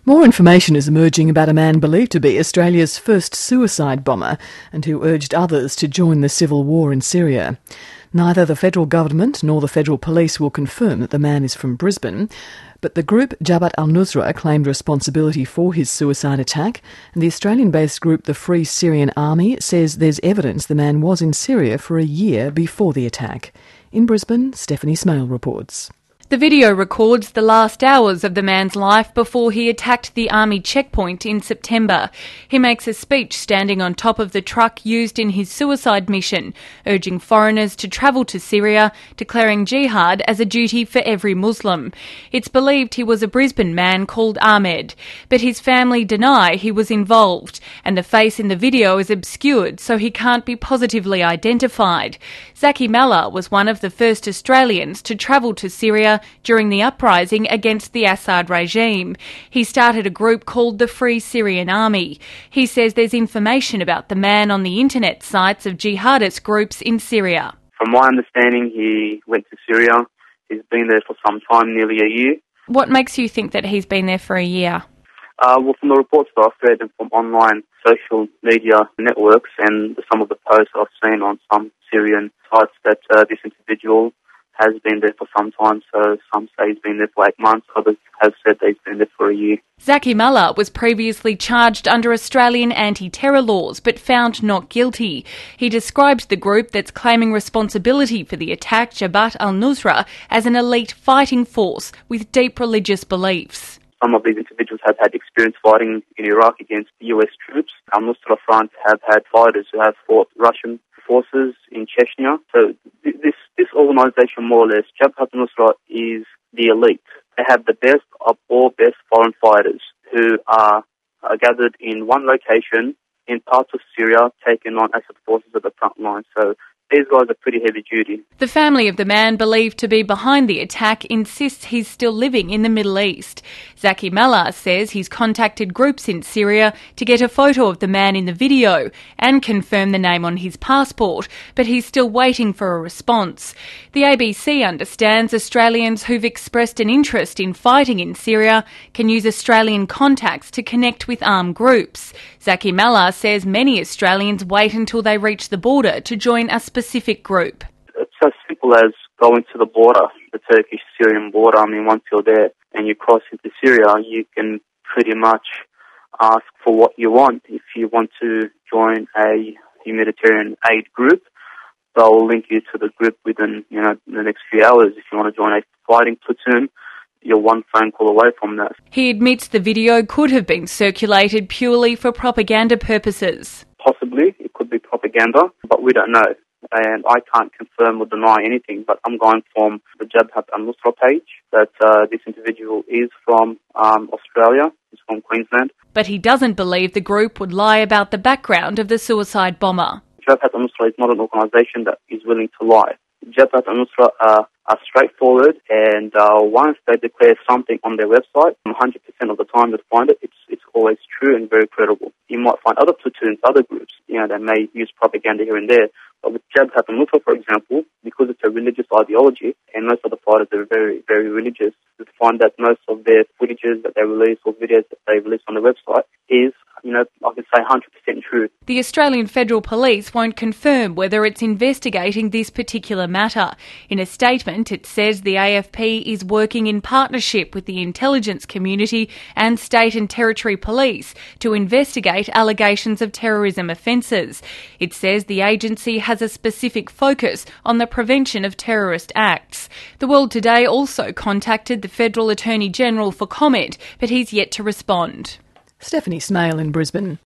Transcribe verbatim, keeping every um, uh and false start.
More information is emerging about a man believed to be Australia's first suicide bomber and who urged others to join the civil war in Syria. Neither the federal government nor the federal police will confirm that the man is from Brisbane, but the group Jabhat al-Nusra claimed responsibility for his suicide attack, and the Australian-based group the Free Syrian Army says there's evidence the man was in Syria for a year before the attack. In Brisbane, Stephanie Smale reports. The video records the last hours of the man's life before he attacked the army checkpoint in September. He makes a speech standing on top of the truck used in his suicide mission, urging foreigners to travel to Syria, declaring jihad as a duty for every Muslim. It's believed he was a Brisbane man called Ahmed, but his family deny he was involved, and the face in the video is obscured so he can't be positively identified. Zaki Mallah was one of the first Australians to travel to Syria during the uprising against the Assad regime. He started a group called the Free Syrian Army. He says there's information about the man on the internet sites of jihadist groups in Syria. From my understanding, he went to Syria. He's been there for some time, nearly a year. What makes you think that he's been there for a year? Uh, well, from the reports that I've read and from online social media networks and some of the posts I've seen on some Syrian sites that uh, this individual has been there for some time, so some say he's been there for eight months, others have said that he's been there for a year. Zaki Mallah was previously charged under Australian anti-terror laws, but found not guilty. He described the group that's claiming responsibility for the attack, Jabhat al-Nusra, as an elite fighting force with deep religious beliefs. Some of these individuals have had experience fighting in Iraq against U S troops. Al-Nusra Front have had fighters who have fought Russian forces in Chechnya. So th- this this organisation, more or less, Jabhat al-Nusra, is the elite. They have the best of all best foreign fighters who are, are gathered in one location in parts of Syria, taking on Assad forces at the front line. So these guys are pretty heavy duty. The family of the man believed to be behind the attack insists he's still living in the Middle East. Zaki Mallah says he's contacted groups in Syria to get a photo of the man in the video and confirm the name on his passport, but he's still waiting for a response. The A B C understands Australians who've expressed an interest in fighting in Syria can use Australian contacts to connect with armed groups. Zaki Mallah says many Australians wait until they reach the border to join a specific group. It's as simple as going to the border, the Turkish-Syrian border. I mean, once you're there and you cross into Syria, you can pretty much ask for what you want. If you want to join a humanitarian aid group, they'll link you to the group within, you know, the next few hours. If you want to join a fighting platoon, you're one phone call away from that. He admits the video could have been circulated purely for propaganda purposes. Possibly, it could be propaganda, but we don't know. And I can't confirm or deny anything, but I'm going from the Jabhat al-Nusra page that uh, this individual is from um, Australia, he's from Queensland. But he doesn't believe the group would lie about the background of the suicide bomber. Jabhat al-Nusra is not an organisation that is willing to lie. Jabhat al-Nusra uh, are straightforward, and uh, once they declare something on their website, one hundred percent of the time they find it, it's it's always true and very credible. You might find other platoons, other groups, you know, that may use propaganda here and there, but with Jabhat al-Nusra, for example, because it's a religious ideology, and most of the fighters are very, very religious, you find that most of their footages that they release or videos that they release on the website is, you know, I can say one hundred percent true. The Australian Federal Police won't confirm whether it's investigating this particular matter. In a statement, it says the A F P is working in partnership with the intelligence community and state and territory police to investigate allegations of terrorism offences. It says the agency has a specific focus on the prevention of terrorist acts. The World Today also contacted the Federal Attorney General for comment, but he's yet to respond. Stephanie Smale in Brisbane.